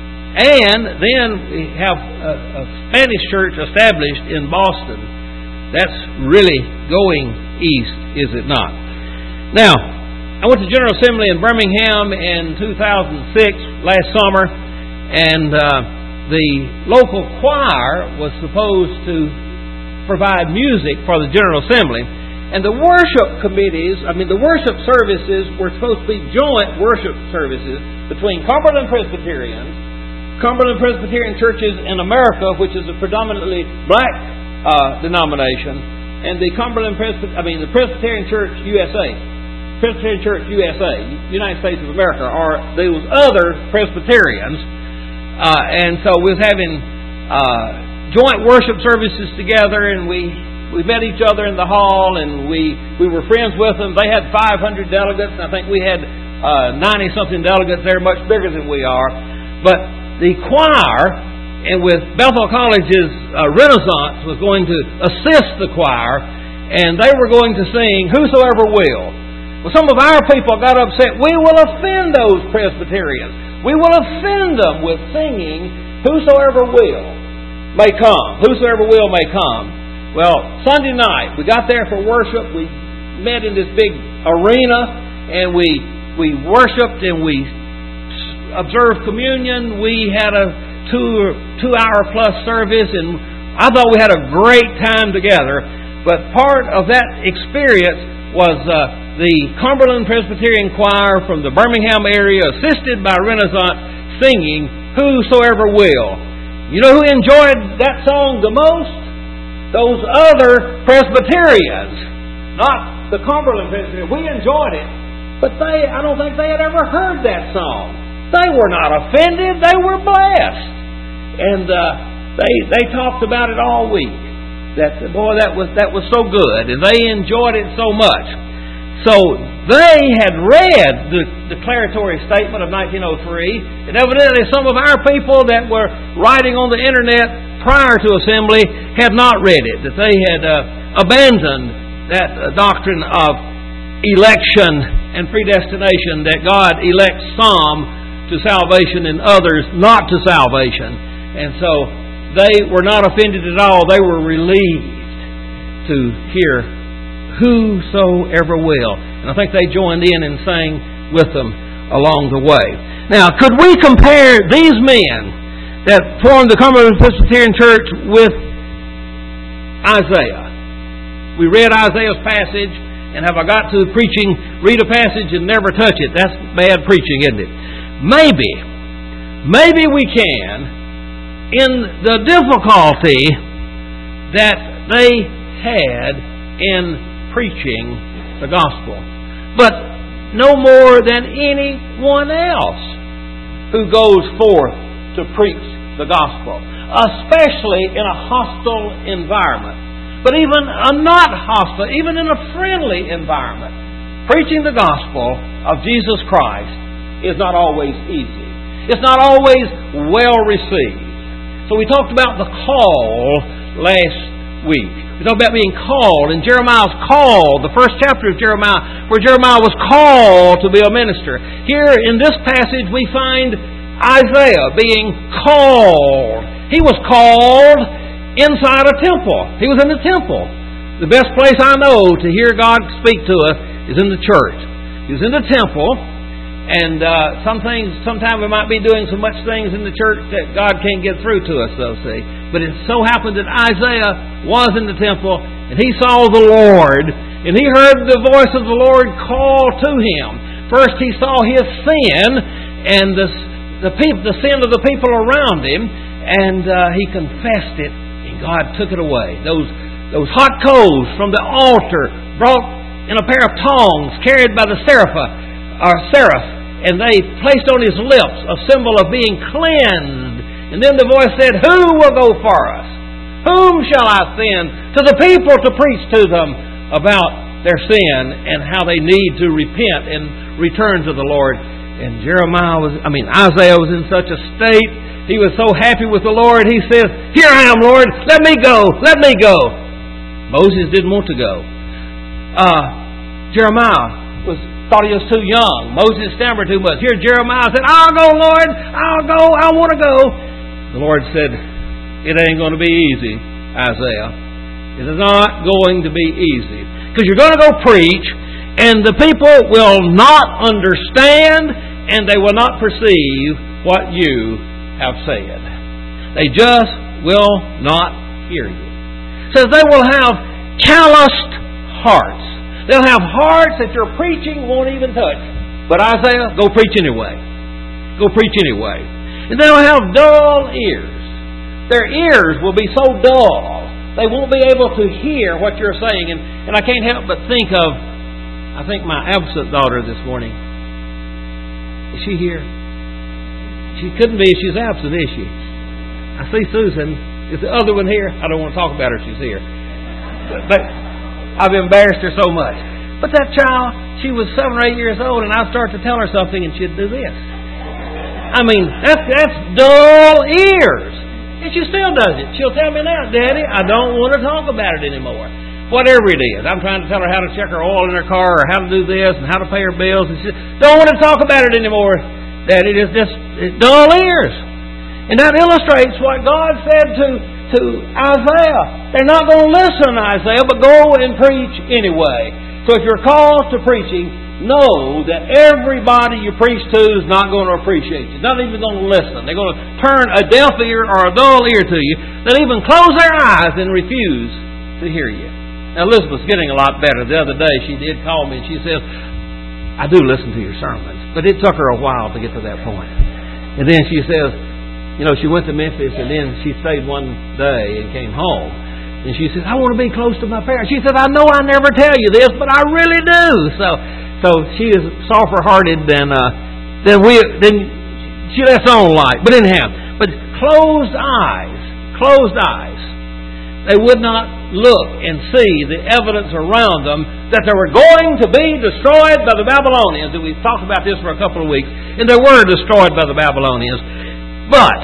And then we have a, a Spanish church established in Boston. That's really going east, is it not? Now, I went to General Assembly in Birmingham in two thousand six, last summer, and uh, the local choir was supposed to provide music for the General Assembly. And the worship committees, I mean the worship services were supposed to be joint worship services between Cumberland Presbyterians, Cumberland Presbyterian churches in America, which is a predominantly black uh, denomination, and the Cumberland Presbyterian, I mean the Presbyterian Church U S A, Presbyterian Church U S A, United States of America, are those other Presbyterians, uh, and so we was having uh, joint worship services together, and we we met each other in the hall, and we we were friends with them. They had five hundred delegates, and I think we had uh, ninety something delegates. They're much bigger than we are, but the choir, and with Bethel College's uh, Renaissance, was going to assist the choir, and they were going to sing "Whosoever Will." Well, some of our people got upset. We will offend those Presbyterians. We will offend them with singing "Whosoever Will may come." Whosoever will may come. Well, Sunday night we got there for worship. We met in this big arena, and we we worshipped and we observed communion. We had a two two hour plus service, and I thought we had a great time together. But part of that experience was uh, the Cumberland Presbyterian Choir from the Birmingham area, assisted by Renaissance, singing "Whosoever Will." You know who enjoyed that song the most? Those other Presbyterians, not the Cumberland Presbyterians. We enjoyed it, but they I don't think they had ever heard that song. They were not offended. They were blessed. And uh, they they talked about it all week. That boy, that was that was so good, and they enjoyed it so much. So they had read the declaratory statement of nineteen oh three, and evidently some of our people that were writing on the internet prior to assembly had not read it. That they had uh, abandoned that uh, doctrine of election and predestination. That God elects some to salvation and others not to salvation. And so they were not offended at all. They were relieved to hear "Whosoever will." And I think they joined in and sang with them along the way. Now, could we compare these men that formed the Cumberland Presbyterian Church with Isaiah? We read Isaiah's passage, and have I got to preaching, read a passage and never touch it? That's bad preaching, isn't it? Maybe, maybe we can in the difficulty that they had in preaching the gospel. But no more than anyone else who goes forth to preach the gospel, especially in a hostile environment. But even a not hostile, even in a friendly environment, preaching the gospel of Jesus Christ is not always easy. It's not always well received. So we talked about the call last week. We talked about being called, and Jeremiah's called, the first chapter of Jeremiah, where Jeremiah was called to be a minister. Here in this passage we find Isaiah being called. He was called inside a temple. He was in the temple. The best place I know to hear God speak to us is in the church. He was in the temple. And uh, some things, sometimes we might be doing so much things in the church that God can't get through to us, though, see. But it so happened that Isaiah was in the temple, and he saw the Lord, and he heard the voice of the Lord call to him. First, he saw his sin, and the the, people, the sin of the people around him, and uh, he confessed it, and God took it away. Those those hot coals from the altar, brought in a pair of tongs, carried by the seraph, or seraph. And they placed on his lips a symbol of being cleansed. And then the voice said, "Who will go for us? Whom shall I send to the people to preach to them about their sin and how they need to repent and return to the Lord?" And Jeremiah was, I mean, Isaiah was in such a state. He was so happy with the Lord. He says, "Here I am, Lord. Let me go. Let me go." Moses didn't want to go. Uh, Jeremiah was thought he was too young. Moses stammered too much. Here Jeremiah said, "I'll go, Lord. I'll go. I want to go." The Lord said, "It ain't going to be easy, Isaiah. It is not going to be easy. Because you're going to go preach, and the people will not understand, and they will not perceive what you have said. They just will not hear you." It says they will have calloused hearts. They'll have hearts that your preaching won't even touch. But Isaiah, go preach anyway. Go preach anyway. And they'll have dull ears. Their ears will be so dull, they won't be able to hear what you're saying. And, and I can't help but think of, I think my absent daughter this morning. Is she here? She couldn't be if she's absent, is she? I see Susan. Is the other one here? I don't want to talk about her if she's here. But... but I've embarrassed her so much. But that child, she was seven or eight years old, and I'd start to tell her something, and she'd do this. I mean, that's that's dull ears. And she still does it. She'll tell me now, "Daddy, I don't want to talk about it anymore." Whatever it is. I'm trying to tell her how to check her oil in her car, or how to do this, and how to pay her bills, and she don't want to talk about it anymore. Daddy, it's just it's dull ears. And that illustrates what God said to to Isaiah. They're not going to listen, Isaiah, but go and preach anyway. So if you're called to preaching, know that everybody you preach to is not going to appreciate you. Not even going to listen. They're going to turn a deaf ear or a dull ear to you. They'll even close their eyes and refuse to hear you. Now Elizabeth's getting a lot better. The other day she did call me and she says, "I do listen to your sermons." But it took her a while to get to that point. And then she says, you know, she went to Memphis, and then she stayed one day and came home. And she said, "I want to be close to my parents." She said, "I know I never tell you this, but I really do." So, so she is softer-hearted than uh, than we. Than she lets on light. But anyhow, but closed eyes, closed eyes. They would not look and see the evidence around them that they were going to be destroyed by the Babylonians. And we've talked about this for a couple of weeks, and they were destroyed by the Babylonians. But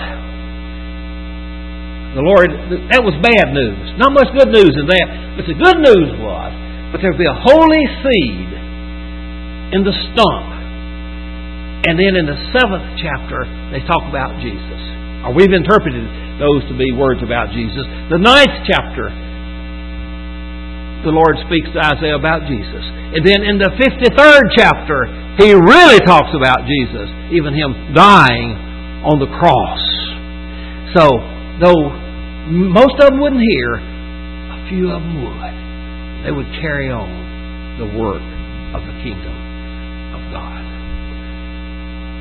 the Lord, that was bad news. Not much good news in that. But the good news was, but there would be a holy seed in the stump. And then in the seventh chapter, they talk about Jesus. Or we've interpreted those to be words about Jesus. The ninth chapter, the Lord speaks to Isaiah about Jesus. And then in the fifty-third chapter, He really talks about Jesus. Even Him dying on the cross. So, though most of them wouldn't hear, a few of them would. They would carry on the work of the kingdom of God.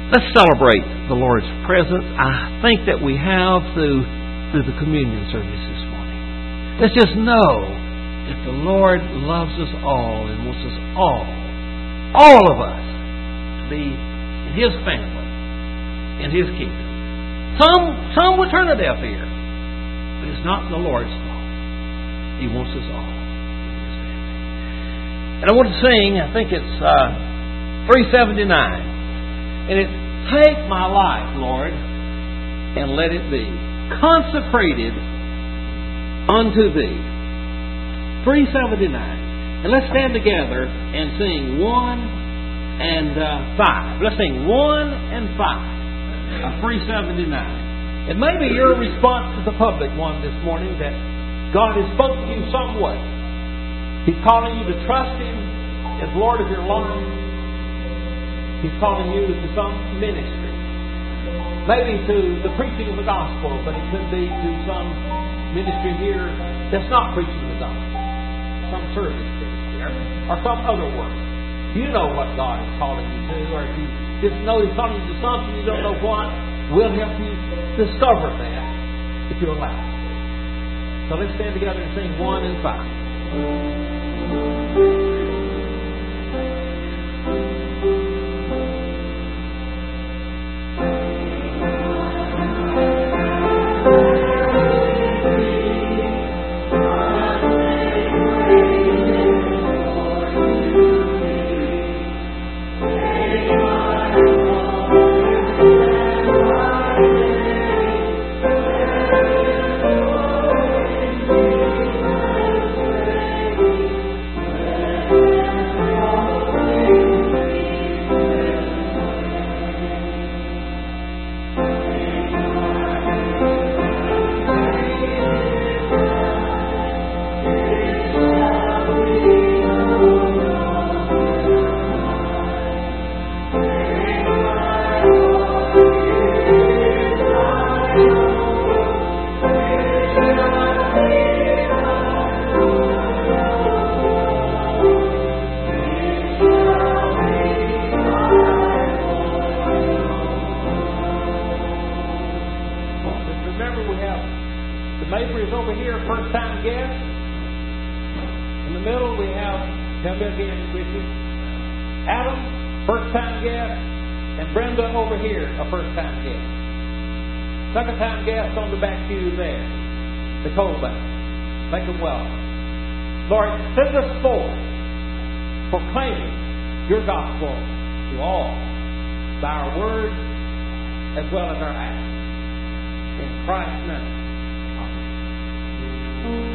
let's celebrate the Lord's presence. I think that we have through through the communion service this morning. Let's just know that the Lord loves us all and wants us all, all of us, to be in His family, in His kingdom. Some some will turn a deaf ear, but it's not the Lord's fault. He wants us all in His family. And I want to sing, I think it's uh, three seventy-nine. And it's, take my life, Lord, and let it be consecrated unto Thee. three seventy-nine. And let's stand together and sing one and uh, five. Let's sing one and five of three seventy-nine. It may be your response to the public one this morning that God has spoken to you some way. He's calling you to trust Him as Lord of your life. He's calling you to some ministry. Maybe to the preaching of the gospel, but it could be to some ministry here that's not preaching the gospel. Some service ministry or some other work. You know what God is calling you to, or if you just know He's calling you to something you don't know what, we'll help you discover that if you allow it. So let's stand together and sing one and five. Second time guest on the back pew there. The cold back. Make them welcome. Lord, send us forth proclaiming your gospel to all by our words as well as our acts. In Christ's name. Amen.